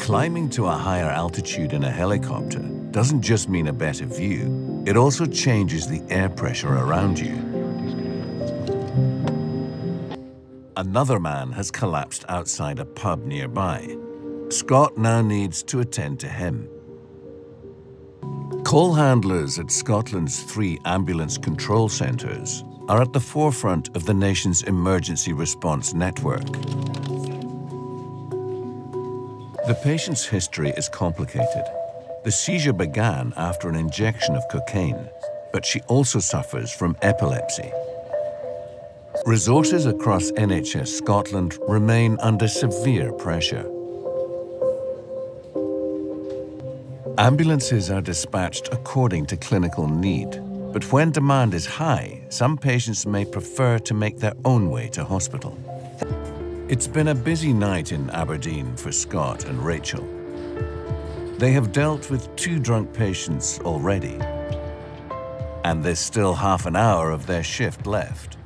Climbing to a higher altitude in a helicopter doesn't just mean a better view, it also changes the air pressure around you. Another man has collapsed outside a pub nearby. Scott now needs to attend to him. Call handlers at Scotland's 3 ambulance control centres are at the forefront of the nation's emergency response network. The patient's history is complicated. The seizure began after an injection of cocaine, but she also suffers from epilepsy. Resources across NHS Scotland remain under severe pressure. Ambulances are dispatched according to clinical need, but when demand is high, some patients may prefer to make their own way to hospital. It's been a busy night in Aberdeen for Scott and Rachel. They have dealt with 2 drunk patients already, and there's still half an hour of their shift left.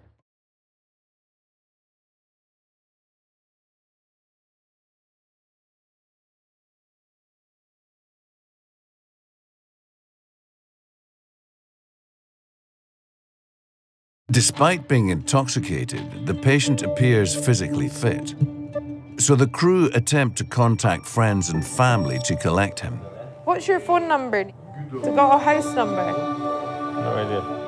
Despite being intoxicated, the patient appears physically fit. So the crew attempt to contact friends and family to collect him. What's your phone number? Have you got a house number? No idea.